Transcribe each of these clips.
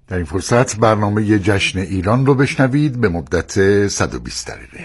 در این فرصت برنامه جشن ایران رو بشنوید به مدت 120 دقیقه.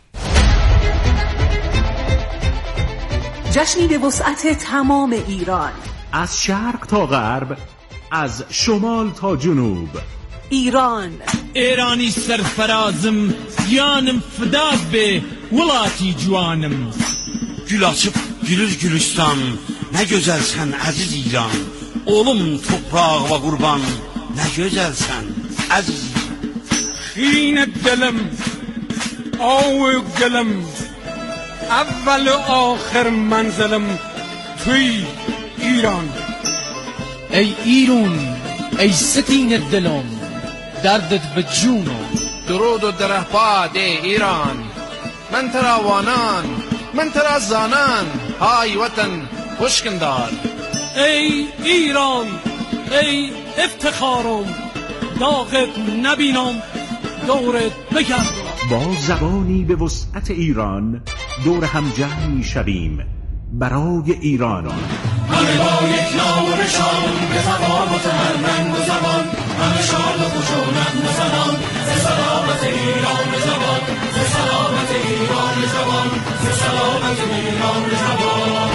جشنی به وسعت تمام ایران، از شرق تا غرب، از شمال تا جنوب. ایرانی سرفرازم، جانم فداد به ولاتی جوانم. Gül açıp gülür Gülistan, ne güzelsen aziz İran. Oğlum toprağıma kurban, ne güzelsen aziz. Şirine dilim, avu dilim, evvel ahir menzilim توی ایران. ای ایران، ای سکینه دلم، دردت به جونم. درود و درهپاد ای ایران، من ترا وانان، من ترا زانان، های وطن خوشکندار. ای ایران، ای افتخارم، داغت نبینم، دورت بگردم. با زبانی به وسعت ایران دور هم جمع می شویم برای ایران. همه با یک نام و نشان، به زبان و تهرمند و زبان، همه شاد و خشونت و زنان، ز سلامت ایران زبان، ز سلامت ایران زبان، ز سلامت ایران زبان.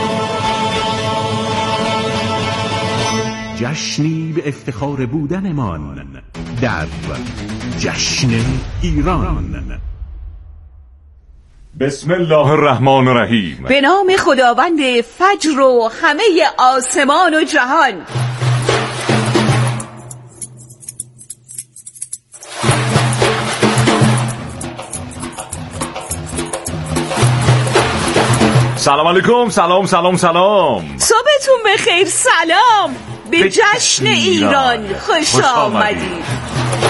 جشنی به افتخار بودنمان در جشن ایران. بسم الله الرحمن الرحیم. به نام خداوند فجر و همه آسمان و جهان. سلام علیکم. سلام سلام سلام. صبحتون بخیر. سلام به جشن ایران. خوش آمدید.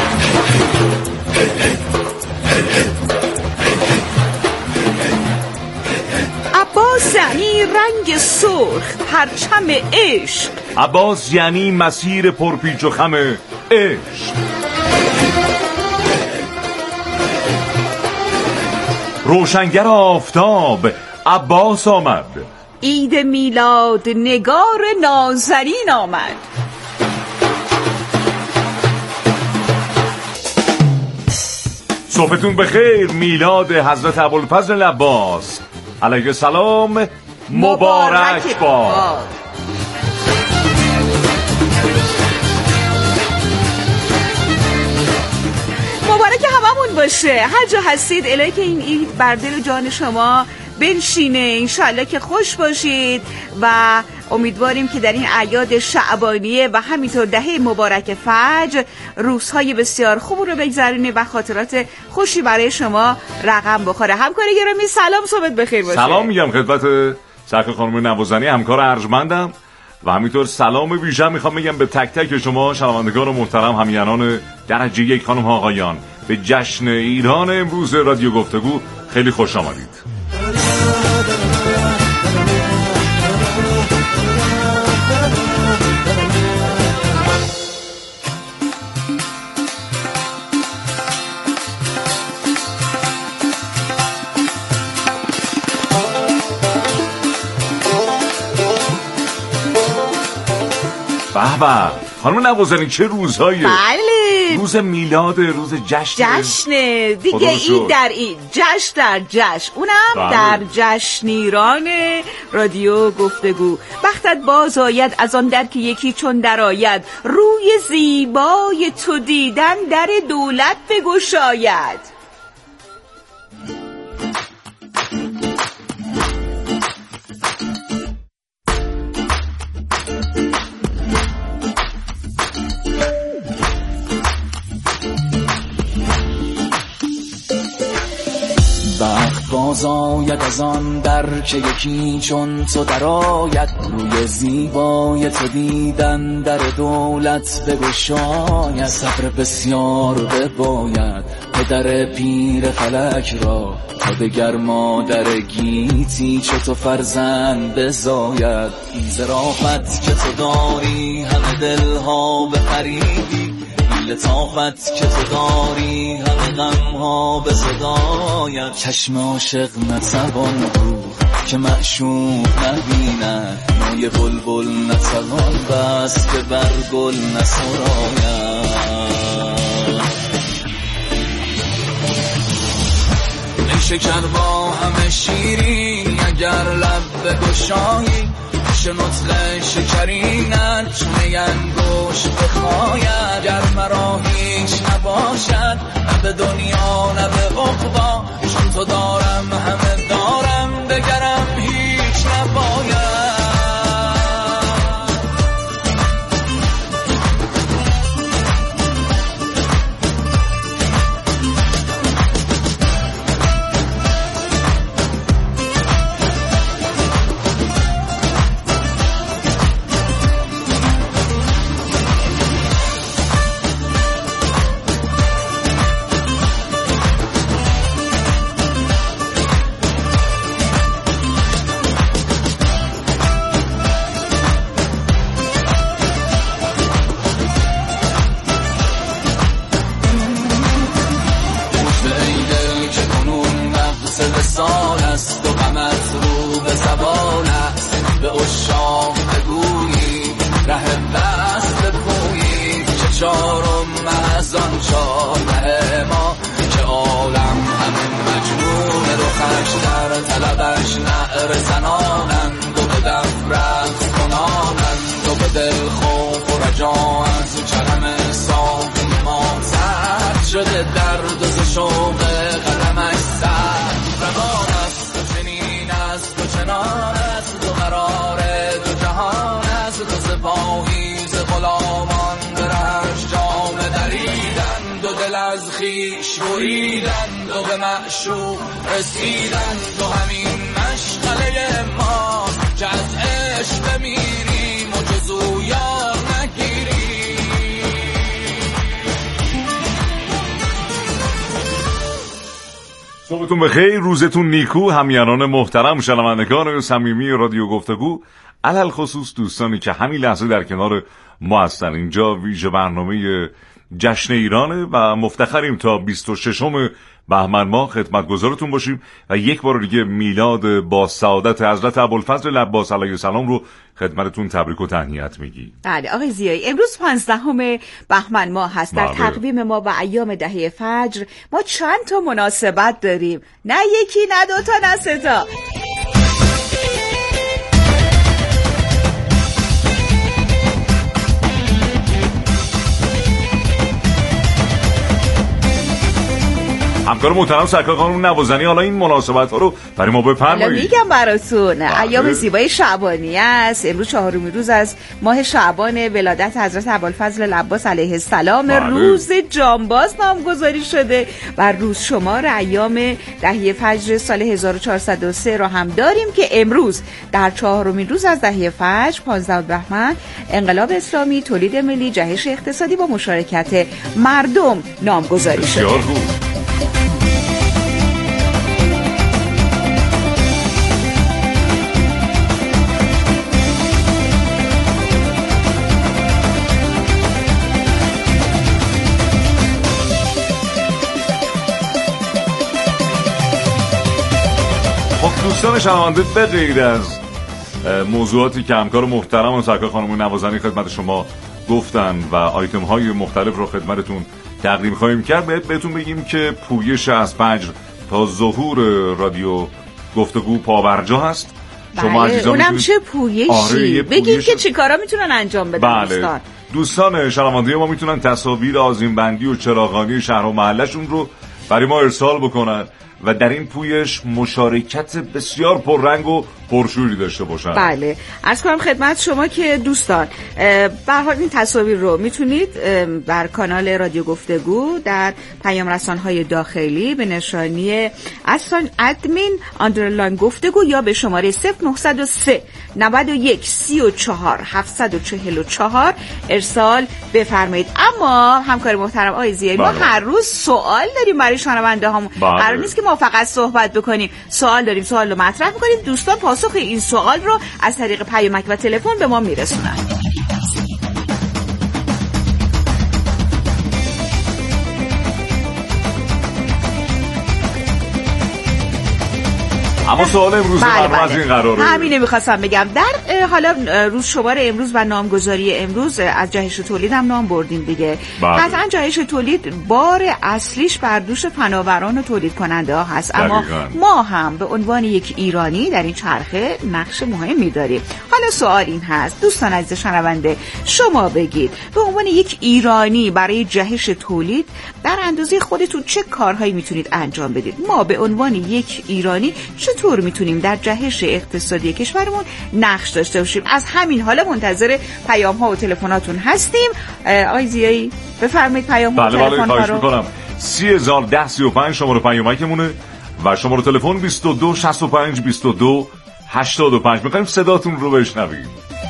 عباس یعنی رنگ سرخ، پرچم عشق. عباس یعنی مسیر پرپیچ و خم عشق. روشنگر آفتاب عباس آمد. عید میلاد نگار نازنین آمد. صبحتون بخیر. میلاد حضرت ابوالفضل عباس علیه السلام مبارک باد. مبارک هممون باشه. هر جا هستید الهی که این عید بر دل جان شما بنشینه. انشالله که خوش باشید و امیدواریم که در این اعیاد شعبانیه و همینطور دهه مبارک فجر روزهای بسیار خوب رو بگذرونید و خاطرات خوشی برای شما رقم بخوره. همکار گرامی سلام، صبحت بخیر باشه. سلام میگم خدمت سرکار خانم نوازنی، همکار ارجمندم، و همینطور سلام ویژه میخوام بگم به تک تک شما شنوندگان محترم، همیهنان درجه یک، خانم ها آقایان، به جشن ایران امروز رادیو گفتگو خیلی خوش آمدید. به خانم نوازنی چه روزهایی؟ بله، روز میلاد، روز جشنه دیگه. عید در عید، جشن در جشن، اونم در جشن ایران رادیو گفتگو. بختت باز آید از آن در که یکی چون در آید، روی زیبای تو دیدن در دولت بگشاید. بخت باز آید از آن در که یکی چون تو در آید، روی زیبای تو دیدن در دولت بگشاید. صبر بسیار بباید پدر پیر فلک را، تا دگر مادر گیتی چو تو فرزند بزاید. این ظرافت که تو داری همه دلها بخریدی، لطافت که تو داری همه غمها به صدایت. چشم عاشق نتوان دوخت که معشوق نبیند، موی بلبل نتوان بست که بر گل نسراید. شکر با همه شیرین اگر لب بگشایی شنطل شکرینت چونه انگوش بخواید گر مرا هیچ نباشد نه به دنیا نه به عقبا چون تو دارم همه دارم دگرم هیچ نباید طلبش نعر زنانند و به دف رقص کنانند و به دل خوف و رجا از چرم صافی ما سرد شده درد و ز شوق قدمش سرد روان است و چنین است و چنان است و قرار دو جهان است و سپاهی ز غلامان به رهش جامه دریدند و دل از خویش بریدند و به معشوق رسیدند و همین مشغله ما که از عشق بمیریم و جز او یار نگیریم. صبحتون بخیر، روزتون نیکو همیهنان محترم، شنوندگان صمیمی رادیو گفتگو، علل خصوص دوستانی که همین لحظه در کنار ما هستن. اینجا ویژه برنامه جشن ایرانه و مفتخریم تا 26 بهمن ماه خدمتگزارتون باشیم و یک بار دیگه میلاد با سعادت حضرت ابوالفضل لباس علیه السلام رو خدمتتون تبریک و تهنیت میگی. بله آقای زیایی، امروز 15 بهمن ماه هست. در تقویم ما و ایام دهه فجر ما چند تا مناسبت داریم، نه یکی نه دوتا نه سه تا. همکار محترم سرکار خانم نوازنی حالا این مناسبت ها رو برای ما بفرمایید. حالا میگم براتون. ایام زیبای شعبانیه است. امروز 4 روز از ماه شعبان ولادت حضرت ابوالفضل لباس علیه السلام. روز جانباز نامگذاری شده و روز شمار ایام دهه فجر سال 1403 رو هم داریم که امروز در 4 روز از دهه فجر 15 بهمن انقلاب اسلامی، تولید ملی، جهش اقتصادی با مشارکت مردم نامگذاری شده. دوستان شنونده، به غیر از موضوعاتی که همکار محترم و سرکار خانم نوازنی خدمت شما گفتن و آیتم های مختلف رو خدمتتون تقدیم خواهیم کرد، بهتون بگیم که پویش از فجر تا ظهور رادیو گفتگو پابرجا هست. شما عزیزان اونم چه پویشی؟ بگید که چی کارا میتونن انجام بدن. بله. دوستان شنونده ما میتونن تصاویر آذین‌بندی و چراغانی شهر و محلشون رو برای ما ارسال بکنن و در این پویش مشارکت بسیار پررنگ و پرشوری داشته باشن. بله، عرض کنم خدمت شما که دوستان به هر حال این تصاویر رو میتونید بر کانال رادیو گفتگو در پیام رسان‌های داخلی به نشانی @admin گفتگو یا به شماره 0903 91 34 744 ارسال بفرمایید. اما همکار محترم آقای زیایی، ما هر روز سوال داریم برای شنونده هامون. قرار نیست که ما فقط صحبت بکنیم، سوال داریم، سوال رو مطرح می‌کنیم، دوستان پاسخ این سوال رو از طریق پیامک و تلفن به ما میرسونن. اما سوال امروز برنامه از این قراره. همینه میخواستم بگم. در حالا روز شمار امروز و نامگذاری امروز از جهش تولید هم نام بردیم دیگه. قطعا جهش تولید بار اصلیش بر دوش فناوران و تولید کننده ها هست، اما ما هم به عنوان یک ایرانی در این چرخه نقش مهمی داریم. حالا سوال این هست دوستان عزیز شنونده، شما بگید به عنوان یک ایرانی برای جهش تولید در اندازه خودتون چه کارهایی میتونید انجام بدید؟ ما به عنوان یک ایرانی چطور میتونیم در جهش اقتصادی کشورمون نقش داشته باشیم؟ از همین حالا منتظر پیام ها و تلفناتون هستیم. آقای زیایی بفرمایید پیام ها و تلفن ها رو. 301035 شماره پیامکمونه و شماره تلفن 22 65 22 85. میخوایم صداتون رو بشنویم.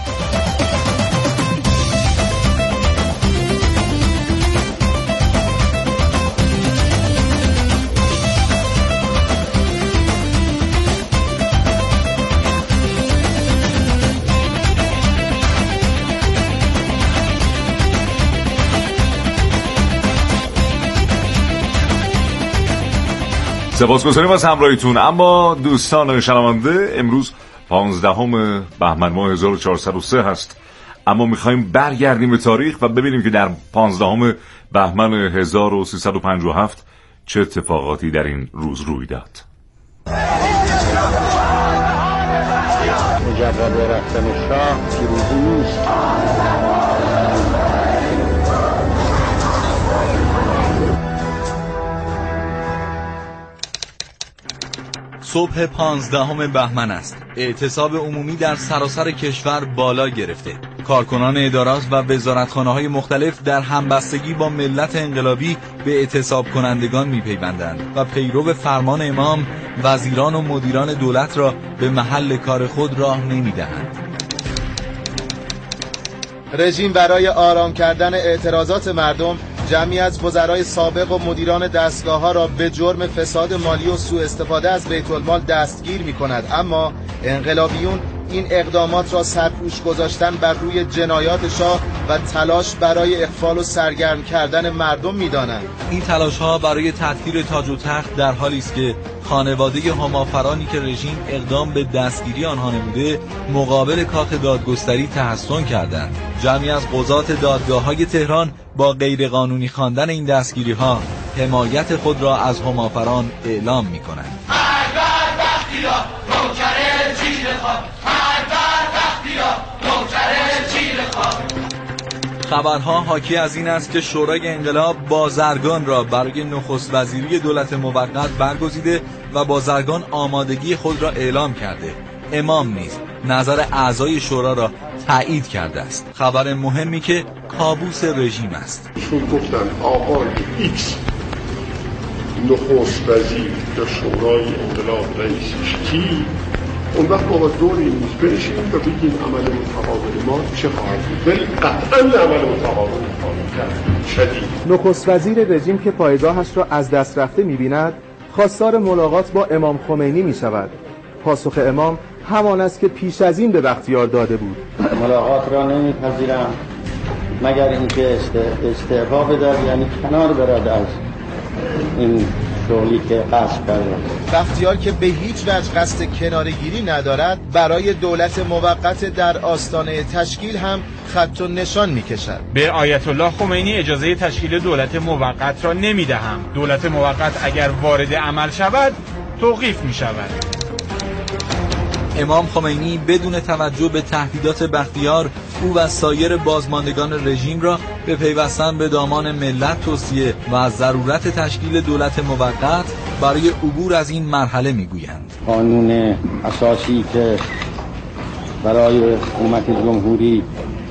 سپاسگزاریم از همراهیتون. اما دوستان شنونده امروز 15 بهمن ماه 1403 هست، اما میخوایم برگردیم به تاریخ و ببینیم که در 15 بهمن 1357 چه اتفاقاتی در این روز روی داد. مجرد رفتن شاه پیروزی نیست. صبح 15 بهمن است. اعتصاب عمومی در سراسر کشور بالا گرفته. کارکنان ادارات و وزارتخانه‌های مختلف در همبستگی با ملت انقلابی به اعتصاب کنندگان می‌پیوندند و پیرو فرمان امام وزیران و مدیران دولت را به محل کار خود راه نمی‌دهند. رژیم برای آرام کردن اعتراضات مردم جمعی از وزرای سابق و مدیران دستگاه‌ها را به جرم فساد مالی و سوء استفاده از بیت المال دستگیر می‌کند، اما انقلابیون این اقدامات را سرپوش گذاشتن بر روی جنایات شاه و تلاش برای اغفال و سرگرم کردن مردم می‌دانند. این تلاش‌ها برای تطهیر تاج و تخت در حالی است که خانواده همافرانی که رژیم اقدام به دستگیری آنها نموده مقابل کاخ دادگستری تحصن کردند. جمعی از قضات دادگاه‌های تهران با غیرقانونی خواندن این دستگیری‌ها حمایت خود را از همافران اعلام می‌کنند. خبرها حاکی از این است که شورای انقلاب بازرگان را برای نخست وزیری دولت موقت برگزیده و بازرگان آمادگی خود را اعلام کرده. امام نیز نظر اعضای شورا را تایید کرده است. خبر مهمی که کابوس رژیم است. چون گفتن آقای ایکس نخست وزیر یا شورای انقلاب رئیسش کی، اون وقت با دور این میز بنشینیم و بگیم عمل متقابل ما چه خواهد بود، ولی قطعا عمل متقابل خواهد کرد شدید. نخست وزیر رژیم که پایگاهش را از دست رفته می‌بیند خواستار ملاقات با امام خمینی می‌شود. پاسخ امام همان است که پیش از این به بختیار داده بود. ملاقات را نمی‌پذیرم مگر اینکه استعفا بدهد، یعنی کنار برد از این شغلی که قصد کرده. بختیار که به هیچ وجه قصد کناره‌گیری ندارد برای دولت موقت در آستانه تشکیل هم خط و نشان می‌کشد. به آیت الله خمینی اجازه تشکیل دولت موقت را نمی‌دهم. دولت موقت اگر وارد عمل شود توقیف می‌شود. امام خمینی بدون توجه به تهدیدات بختیار او و سایر بازماندگان رژیم را به پیوستن به دامان ملت توصیه و از ضرورت تشکیل دولت موقت برای عبور از این مرحله میگویند. قانون اساسی که برای حکومت جمهوری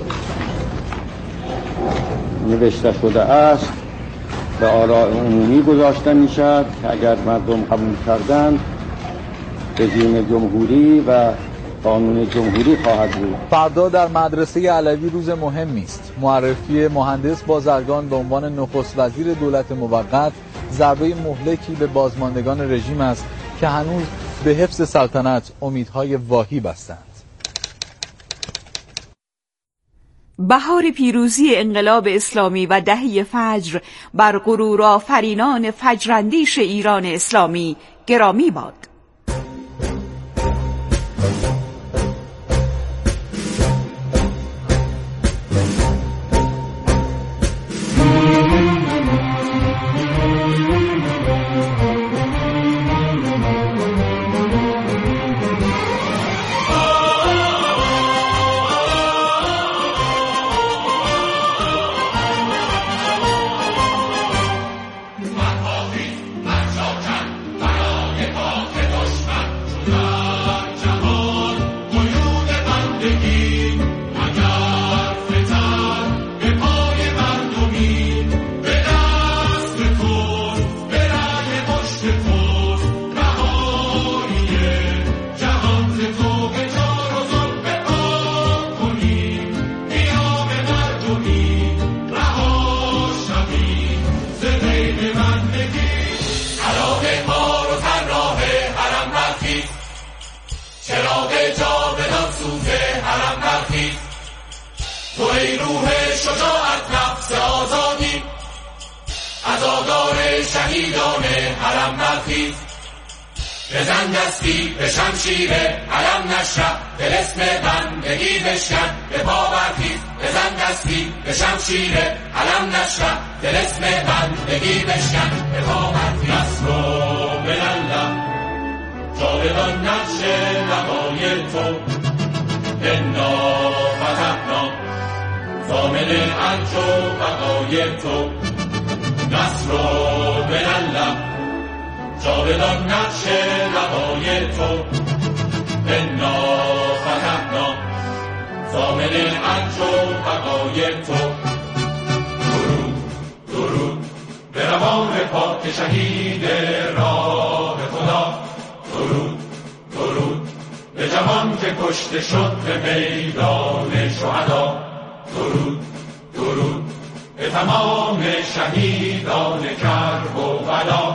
نوشته شده است به آراء عمومی گذاشته میشد که اگر مردم قبول کردند رژیم جمهوری و قانون جمهوری خواهد بود. فردا در مدرسه علوی روز مهمی است. معرفی مهندس بازرگان به عنوان نخست وزیر دولت موقت ضربه مهلکی به بازماندگان رژیم است که هنوز به حفظ سلطنت امیدهای واهی بستند. بهار پیروزی انقلاب اسلامی و دهه فجر بر غرورآفرینان فجراندیش ایران اسلامی گرامی باد. روح شجاعت نفس آزادی عزادار شهیدان حرم برخیز بزن دستی به شمشیر علم نشرب طلسم بندگی بشکن به پا برخیز بزن دستی به شمشیر علم نشرب طلسم بندگی بشکن به پا برخیز نصر و بلندم جاودان نقش نقای تو انا فتحنا ضامن ارج و بقای تو نصر و بلندم جاودان نقش نقای تو انا فتحنا ضامن ارج و بقای تو درود به روان پاک شهید راه خدا درود به جوان که کشته شد به میدان شهدا درود به تمام شهیدان کرب و بلا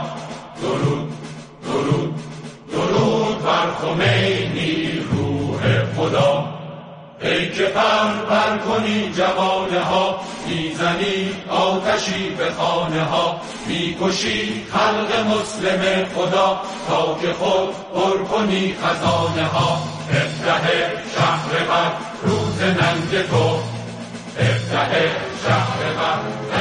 درود بر خمینی روح خدا ای که پر کنی جوانه ها میزنی آتشی به خانه ها میکشی خلق مسلم خدا تا که خود پر کنی خزانه ها افتح شهر بر روز ننگ تو افتح شهر بر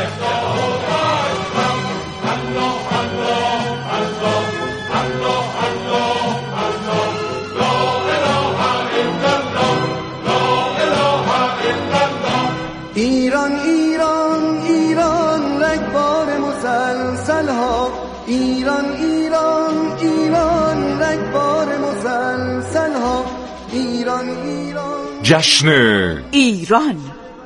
ایران ایران ایران رگبار مسلسل ها ایران ایران ایران رگبار مسلسل ها ایران ایران جشن ایران.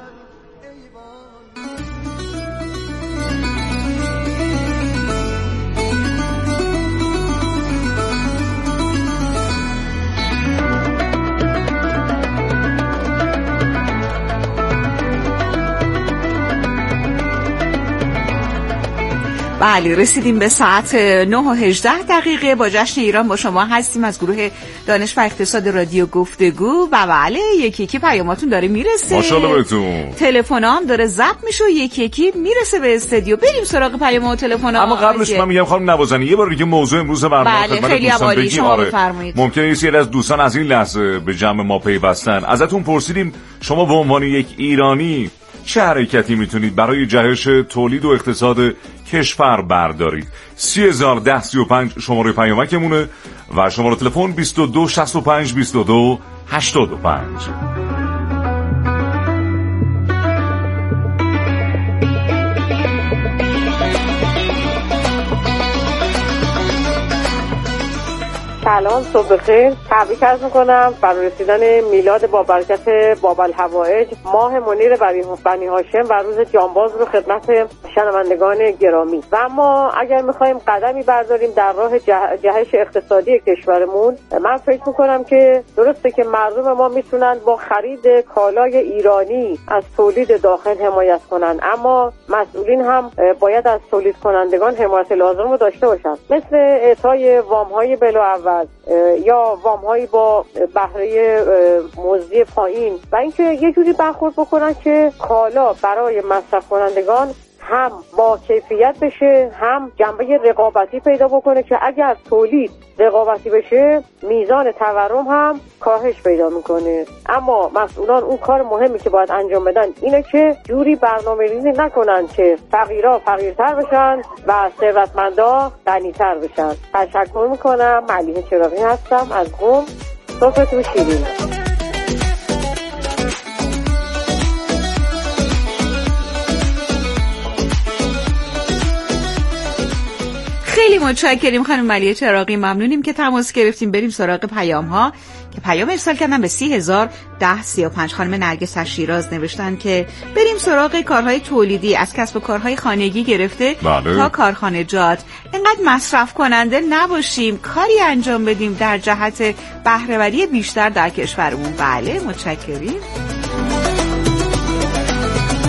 بله رسیدیم به ساعت 9:18 با جشن ایران با شما هستیم از گروه دانش و اقتصاد رادیو گفتگو و بله یکی یکی پیاماتون داره میرسه ماشاءالله بهتون تلفن‌ها هم داره ضبط میشه و یکی یکی میرسه به استودیو بریم سراغ پیام‌ها و تلفن‌ها اما قبلش من میگم خانم نوازنی یه بار دیگه موضوع امروز برنامه بله خیلی عالی شما بفرمایید ممکنه یه سری از دوستان از این لحظه به جمع ما پیوستن ازتون پرسیدیم شما به عنوان یک ایرانی چه حرکتی میتونید برای جهش تولید و اقتصاد کشور بردارید 301035 شماره پیامکمونه و شماره تلفن 2265 22 85. سلام صبح بخیر تبریک عرض میکنم برای رسیدن میلاد با برکت باب الحوائج ماه منیر بنی هاشم و روز جانباز رو خدمت شنوندگان گرامی و اما اگر میخوایم قدمی برداریم در راه جهش اقتصادی کشورمون من فکر میکنم که درسته که مردم ما میتونن با خرید کالای ایرانی از تولید داخل حمایت کنن اما مسئولین هم باید از تولید کنندگان حمایت لازم رو داشته باشن مثل اعطای وام‌های بلااول یا وام‌هایی با بهره مزدی پایین و اینکه یه جوری برخورد بکنن که کالا برای مصرف کنندگان هم با کیفیت بشه هم جنبه رقابتی پیدا بکنه که اگر تولید رقابتی بشه میزان تورم هم کاهش پیدا میکنه اما مسئولان اون کار مهمی که باید انجام بدن اینه که جوری برنامه‌ریزی نکنن که فقیرها فقیرتر بشن و ثروتمندا غنی‌تر بشن. تشکر میکنم. ملیحه چراغی هستم از قم. صبحتون شیرین. خیلی متشکریم خانم ملیحه چراغی ممنونیم که تماس گرفتیم بریم سراغ پیام ها که پیام ارسال کردن به 301035 خانم نرگس از شیراز نوشتن که بریم سراغ کارهای تولیدی از کسب و کارهای خانگی گرفته تا کارخانجات اینقدر مصرف کننده نباشیم کاری انجام بدیم در جهت بهره‌وری بیشتر در کشورمون. بله متشکریم.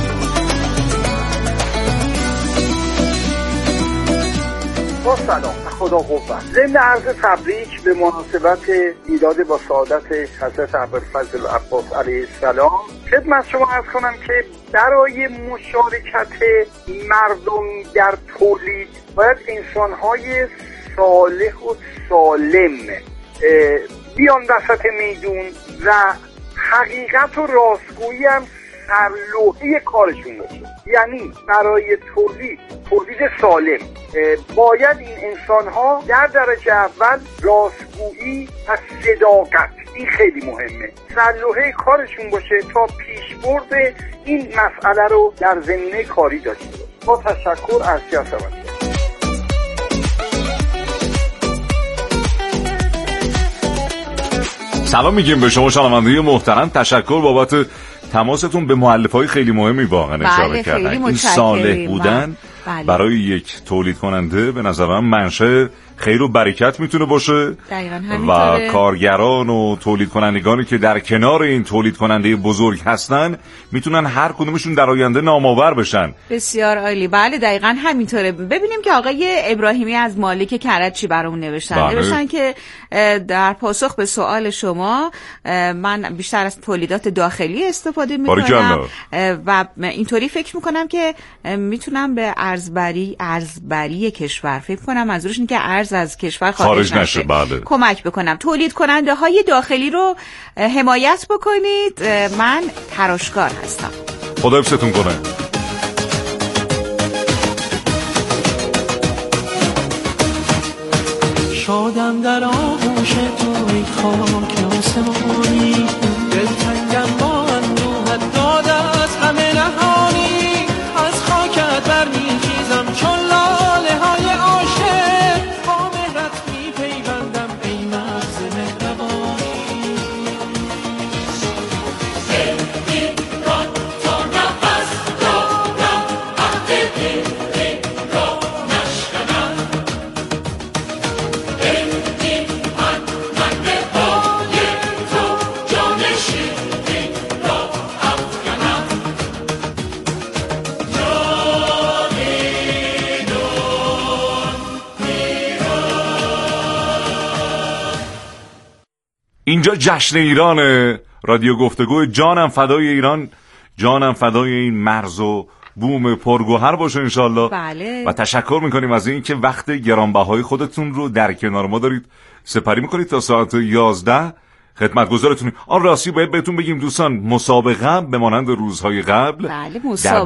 سلام خدا قوت. ضمن عرض تبریک به مناسبت ایراد با سعادت حضرت ابوالفضل عباس علیه السلام خدمت شما عرض کنم که برای مشارکت مردم در تولید باید انسان‌های صالح و سالم بیان وسط میدون و حقیقت و راستگویی هم سرلوحه کارشون باشه. یعنی برای تولید سالم باید این انسان‌ها در درجه اول راستگویی و صداقت، این خیلی مهمه، سرلوحه کارشون باشه تا پیشبرد این مسئله رو در زمینه کاری داشته باشه. با تشکر از سیاست. سلام میگیم به شما شنونده محترم. تشکر بابت تماستون به مؤلفه‌های خیلی مهمی واقعا اشاره کردن. این صالح بودن برای یک تولید کننده به نظر من منشأ خیر و برکت میتونه باشه و کارگران و تولید کنندگانی که در کنار این تولید کننده بزرگ هستن میتونن هر کدومشون در آینده نامآور بشن. بسیار عالی. بله دقیقاً همینطوره. ببینیم که آقای ابراهیمی از مالک کرجی برامون نوشتن. نوشتن که در پاسخ به سوال شما من بیشتر از تولیدات داخلی استفاده میکنم و اینطوری فکر میکنم که میتونم به ارزبری کشور، فکر کنم منظورش اینه که ارز از کشور خارج نشه کمک بکنم. تولید کننده های داخلی رو حمایت بکنید. من تراشکار هستم. خدا حفظتون کنه. شادم در آغوش تو ای خاک آسمانی، دلتنگم با اندوهت داد از همه نهانی، از خاکت برمیخیزم چون لاله های عاشق، با مهرت میپیوندم ای مغز مهربانی. ایران تا نفس دارم عهد دل را نشکنم، ای من پای تو جان شیرین را افکنم. اینجا جشن ایرانه، رادیو گفتگو. جانم فدای ایران، جانم فدای این مرز و بوم پرگوهر باشه انشالله. بله. و تشکر میکنیم از این که وقت گرانبهای خودتون رو در کنار ما دارید سپری میکنید تا ساعت 11 خدمتگزارتونیم. آن راستی باید بهتون بگیم دوستان، مسابقه به مانند روزهای قبل بله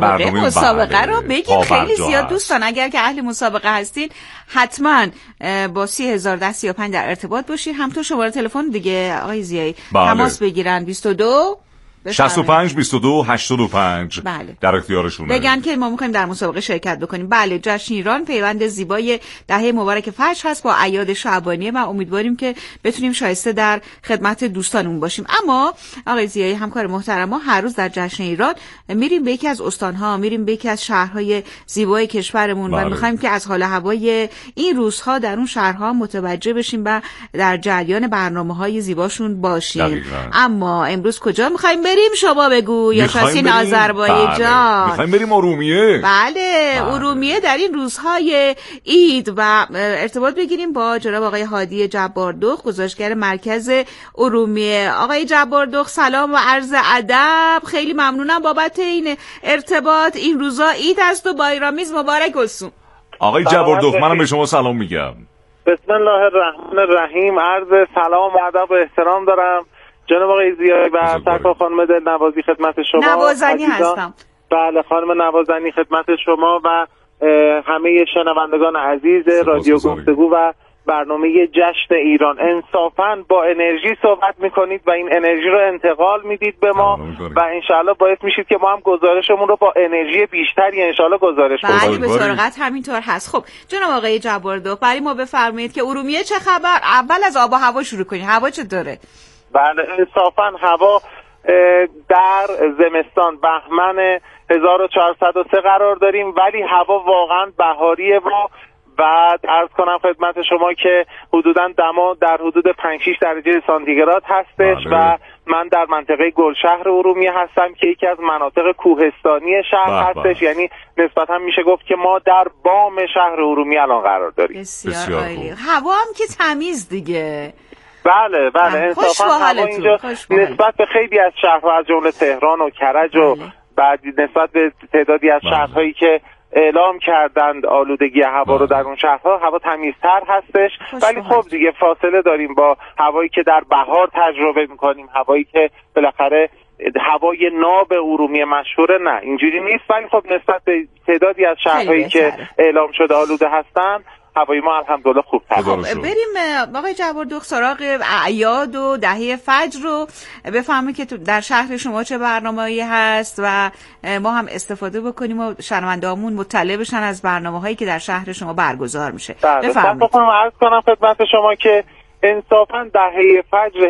مسابقه رو بگیم. خیلی زیاد دوستان اگر که اهل مسابقه هستین حتما با 30,035 در ارتباط باشین. همطور شماره تلفن دیگه آقای زیایی تماس بگیرن 22 65 22 85 بله. در اختیارشونه. بگن که ما می‌خوایم در مسابقه شرکت بکنیم. بله جشن ایران پیوند زیبای دهه مبارک فجر هست با اعیاد شعبانیه و امیدواریم که بتونیم شایسته در خدمت دوستانمون باشیم. اما آقای زیایی همکار محترم، ما هر روز در جشن ایران میریم به یکی از استان‌ها، میریم به یکی از شهرهای زیبای کشورمون و می‌خوایم که از حال هوای این روزها در اون شهرها متوجه بشیم و در جریان برنامه‌های زیباشون باشیم. اما امروز کجا می‌خوایم بریم؟ شما بگو یا شاسین آذربایجان. میخوایم بریم ارومیه. بله ارومیه در این روزهای عید و ارتباط بگیریم با جناب آقای هادی جباردخ، گزارشگر مرکز ارومیه. آقای جباردخ سلام و عرض ادب. خیلی ممنونم بابت این ارتباط. این روزا عید است و بایرامیز مبارک olsun. آقای جباردخ منم به شما سلام میگم. بسم الله الرحمن الرحیم. عرض سلام و ادب و احترام دارم جناب آقای زیایی و سرکار خانم دلنوازی خدمت شما. نوازنی هستم. بله خانم نوازنی خدمت شما و همه شنوندگان عزیز رادیو گفتگو و برنامه جشن ایران. انصافاً با انرژی صحبت میکنید و این انرژی رو انتقال میدید به ما و انشالله باعث میشید که ما هم گزارشمون رو با انرژی بیشتری انشالله گزارش کنیم. بله به سرعت همینطور هست. خب جناب آقای جباردخ برای ما بفرمایید که ارومیه چه خبر؟ اول از آب و هوا شروع کنید. هوا چطوره؟ بله انصافاً هوا در زمستان بهمن 1403 قرار داریم ولی هوا واقعا بهاریه و بعد عرض کنم خدمت شما که حدوداً دما در حدود 5-6 درجه سانتیگراد هستش و من در منطقه گلشهر ارومیه هستم که یکی از مناطق کوهستانی شهر هستش. یعنی نسبتا میشه گفت که ما در بام شهر ارومیه الان قرار داریم. بسیار عالی. هوا هم که تمیز دیگه. بله انصافا هوا اینجا نسبت به خیلی از شهرها از جمله تهران و کرج و بعد نسبت به تعدادی از شهرهایی که اعلام کردند آلودگی هوا رو در اون شهرها هوا تمیزتر هستش. ولی خب دیگه فاصله داریم با هوایی که در بهار تجربه میکنیم، هوایی که بالاخره هوای ناب ارومیه مشهوره. نه اینجوری نیست، ولی خب نسبت به تعدادی از شهرهایی که اعلام شده آلوده هستن هوای ما الحمدلله خوب‌تر. بریم آقای جبردخت سراغ اعیاد و دهه فجر رو بفهمیم که در شهر شما چه برنامه‌ای هست و ما هم استفاده بکنیم و شنونده‌هامون مطلع بشن از برنامه‌هایی که در شهر شما برگزار میشه. بفرمایید. عرض کنم خدمت شما که انصافاً دهه فجر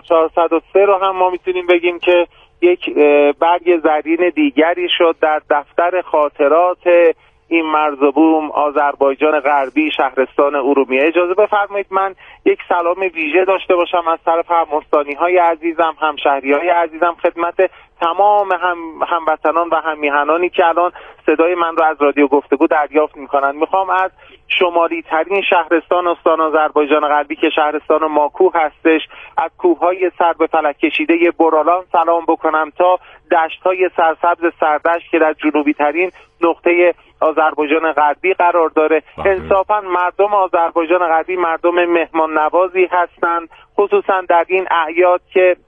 1403 رو هم ما میتونیم بگیم که یک برگ زرین دیگری شد در دفتر خاطرات این مرز و بوم آذربایجان غربی شهرستان ارومیه. اجازه بفرمایید من یک سلام ویژه داشته باشم از طرف هم‌مستانی‌های عزیزم، همشهری‌های عزیزم خدمت تمام هموطنان و هم‌میهنانی که الان صدای من رو از رادیو گفتگو دریافت می‌کنند. می‌خوام از شمالی ترین شهرستان استان آذربایجان غربی که شهرستان ماکو هستش، از کوههای سر به فلک کشیده برالان سلام بکنم تا دشت‌های سرسبز سردشت که در جنوبی ترین نقطه آذربایجان غربی قرار داره. انصافا مردم آذربایجان غربی مردم مهمان نوازی هستند، خصوصا در این اعیاد که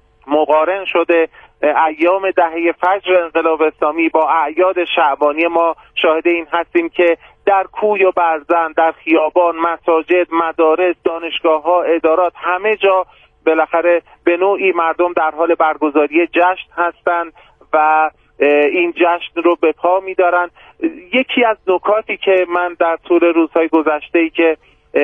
مقارن شده ایام دهه فجر انقلاب اسلامی با اعیاد شعبانی. ما شاهد این هستیم که در کوی و برزن، در خیابان، مساجد، مدارس، دانشگاه‌ها، ادارات، همه جا بالاخره به نوعی مردم در حال برگزاری جشن هستند و این جشن رو به پا می‌دارن. یکی از نکاتی که من در طول روزهای گذشته‌ای که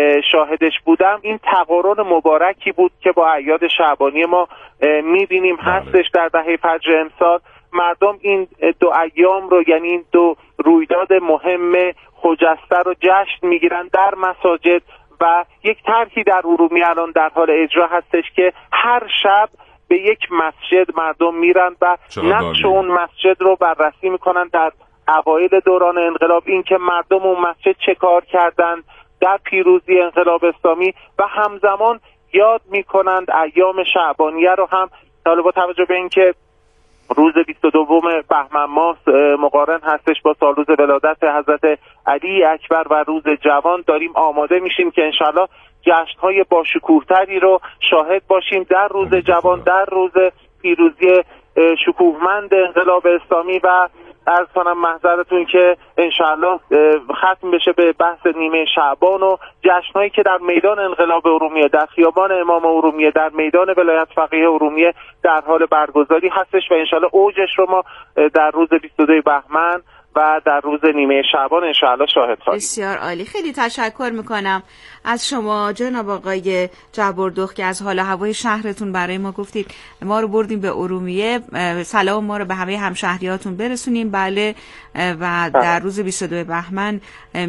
شاهدش بودم این تقارن مبارکی بود که با اعیاد شعبانی ما می‌بینیم هستش در دهه فجر امسال. مردم این دو ایام رو، یعنی این دو رویداد مهم خجسته رو جشن می‌گیرن در مساجد و یک طرحی در ارومیه الان در حال اجرا هستش که هر شب به یک مسجد مردم میرن و نقش اون مسجد رو بررسی میکنن در اوایل دوران انقلاب، این که مردم اون مسجد چه کار کردن در پیروزی انقلاب اسلامی و همزمان یاد میکنند ایام شعبانیه رو هم. حالا با توجه به اینکه روز 22 بهمن ماه مقارن هستش با سالروز ولادت حضرت علی اکبر و روز جوان، داریم آماده میشیم که انشالله جشن‌های باشکوه‌تری رو شاهد باشیم در روز جوان، در روز پیروزی شکوهمند انقلاب اسلامی. و عرض کنم محضرتون که انشالله ختم بشه به بحث نیمه شعبان و جشن‌هایی که در میدان انقلاب ارومیه، در خیابان امام ارومیه، در میدان ولایت فقیه ارومیه در حال برگزاری هستش و انشالله اوجش رو ما در روز 22 بهمن و در روز نیمه شعبان انشاءالله شاهد خواهیم. بسیار عالی. خیلی تشکر میکنم از شما جناب آقای جبردخت که از حال هوای شهرتون برای ما گفتید. ما رو بردیم به ارومیه. سلام ما رو به همه همشهریاتون برسونیم. بله و در روز 22 بهمن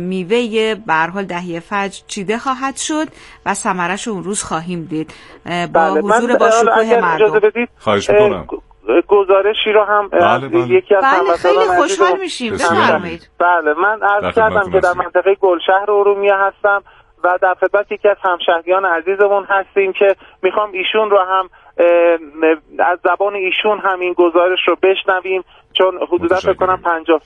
میوه به هر حال دهه فجر چیده خواهد شد و ثمرش اون روز خواهیم دید با حضور با شکوه مردم. خواهش میکنم. گزارشی رو هم یکی از هموطنان خیلی خوشحال میشیم. بله من عرض کردم که در منطقه گلشهر ارومیه هستم و در خدمت یکی از همشهریان عزیزمون هستیم که میخوام ایشون رو هم از زبان ایشون هم این گزارش رو بشنویم، چون حدودا فکر کنم 50